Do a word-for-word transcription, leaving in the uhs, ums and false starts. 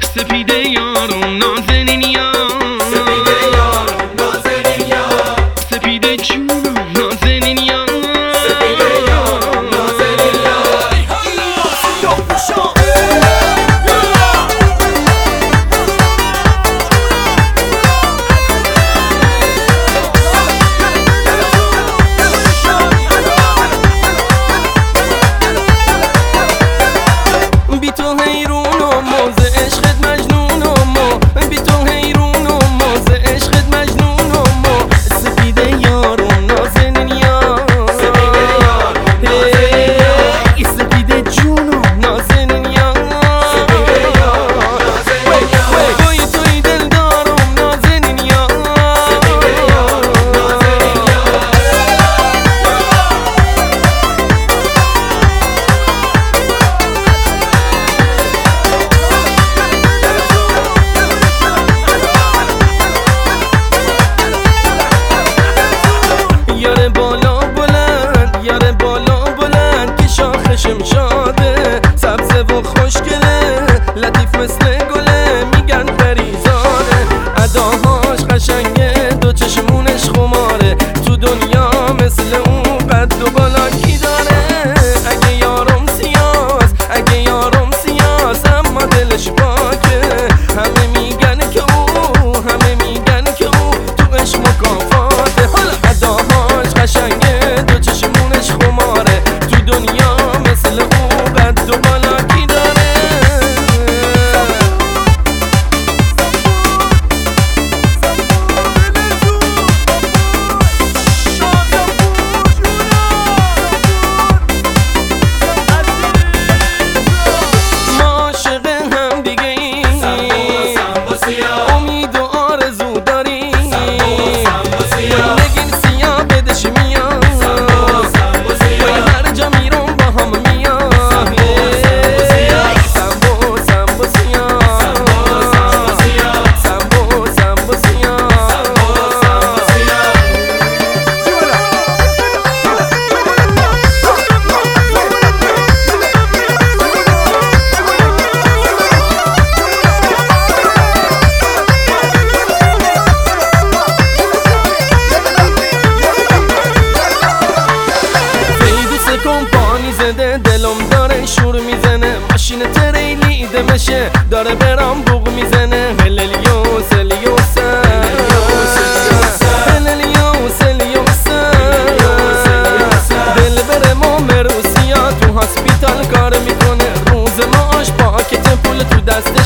سپیده یارم نازنین یار، سپیده یارم نازنین یار، سپیده جونم نازنین یار، سپیده یارم نازنین یار. سیاه پوشان بی تو حیرونم موز عشقت مجنونم بی تو حیرونم موز عشقت مجنونم سپیده یارم نازنین یار، سپیده یارم نازنین یار، سپیده جونم نازنین یار، سپیده یارم نازنین یار. توی توی دل دارم نازنین یار، سپیده یارم نازنین یار. یار بالا بلند یار بالا بلند که شاخشم شاده، سبزه و خوشگله لطیف مثل گله، میگن پریزاده، اداهاش قشنگه دو چشمونش خماره، تو دنیا مثل اون قد و بالا کی داره. اگه یارم سیاس اگه یارم سیاس اما دلش پاکه، همه میگن که او همه میگن که او تو عشق مکافاته. حالا اداهاش قشنگه دو چشمونش خماره، تو دنیا مثل او قد و بالا کی داره. ما عاشق هم دیگه ای، سمبو سیاه، امید و آرزو داری، سمبو سیاه، نگین سیاه بدش میاد، سمبو وای سیاه، هر جا میرم با هم میاد. سمبو سمبو سیاه، سمبو سیاه، سمبو سمبو سیاه. سمبو سیاه. فیدوس کمپانی زده دلم داره شور میزنه، ماشین تریلی دمشه داره برام بوق میزنه. هللیوس هلیوس هللیوس هلیوس، دل بره ما مروسیا تو هاسپیتال کار میکنه، روز معاش پاکت پول تو دست